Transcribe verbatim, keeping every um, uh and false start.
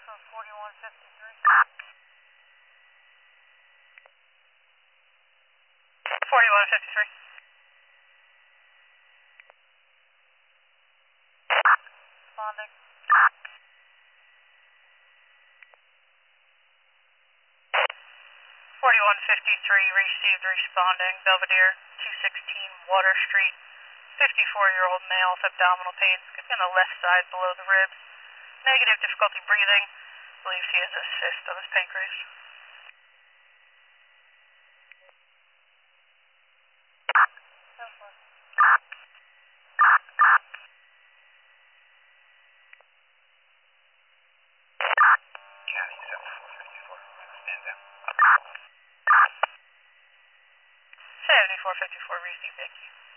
for forty-one fifty-three. forty-one fifty-three. Responding. forty-one fifty-three, received responding, Belvedere, two sixteen Water Street, fifty-four-year-old male with abdominal pains in the left side below the ribs. Negative difficulty breathing, believes he has a cyst of his pancreas. County seven four fifty-four, stand down. seventy-four fifty-four, received, thank you.